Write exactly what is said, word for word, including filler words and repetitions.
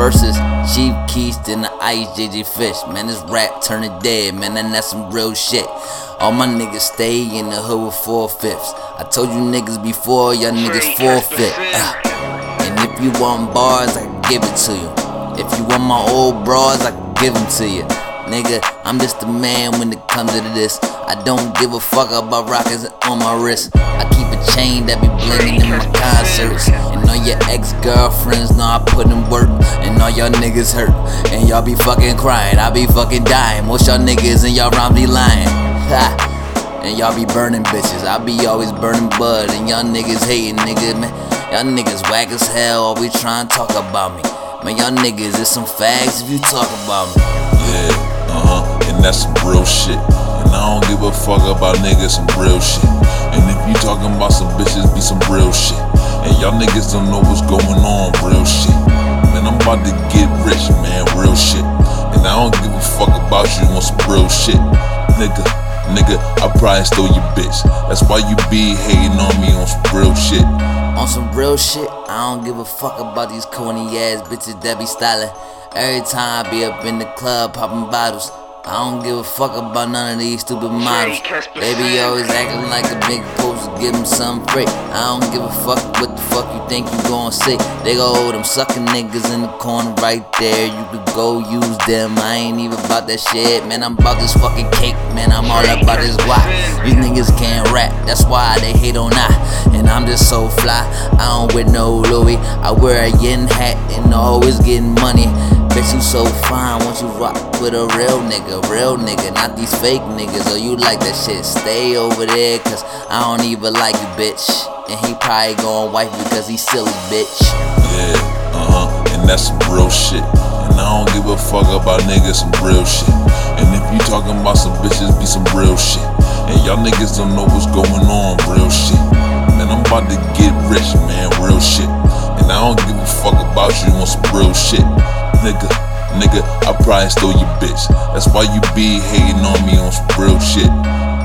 versus Chief Keef and the Ice J J Fish. Man, this rap turning dead, man, and that's some real shit. All my niggas stay in the hood with four-fifths. I told you niggas before, y'all niggas forfeit. Uh. And if you want bars, I can give it to you. If you want my old bras, I can give them to you. Nigga, I'm just a man when it comes to this. I don't give a fuck about rockets on my wrist. I keep a chain that be blingin' in my concerts. And all your ex-girlfriends know I put in work. And all y'all niggas hurt. And y'all be fucking crying, I be fucking dying. Most y'all niggas and y'all rhymes be lying. Ha. And y'all be burning bitches, I be always burning bud. And y'all niggas hating, nigga, man. Y'all niggas whack as hell, always trying to talk about me. Man, y'all niggas is some fags if you talk about me. Yeah, uh-huh, and that's some real shit. And I don't give a fuck about niggas, some real shit. And if you talking about some bitches, be some real shit. And y'all niggas don't know what's going on, real shit. Man, I'm about to get rich, man, real shit. And I don't give a fuck about you on some real shit. Nigga, nigga, I probably stole your bitch. That's why you be hating on me on some real shit. On some real shit, I don't give a fuck about these corny ass bitches that be styling. Every time I be up in the club popping bottles, I don't give a fuck about none of these stupid models. They be always acting like a big post to give them something free. I don't give a fuck what the fuck you think you gon' say. They go, oh, them suckin' niggas in the corner right there. You could go use them. I ain't even about that shit, man. I'm about this fucking cake, man. I'm all about this guap. These niggas can't rap, that's why they hate on I. And I'm just so fly, I don't wear no Louis. I wear a yin hat and always getting money. Bitch, you so fine, won't you rock with a real nigga, real nigga, not these fake niggas. Oh, you like that shit, stay over there, cause I don't even like you, bitch. And he probably gon' wife you cause he silly, bitch. Yeah, uh-huh, and that's some real shit. And I don't give a fuck about niggas, some real shit. And if you talking about some bitches, be some real shit. And y'all niggas don't know what's going on, real shit. Man, I'm about to get rich, man, real shit. And I don't give a fuck about you on some real shit. Nigga, nigga, I probably stole your bitch. That's why you be hating on me on some real shit.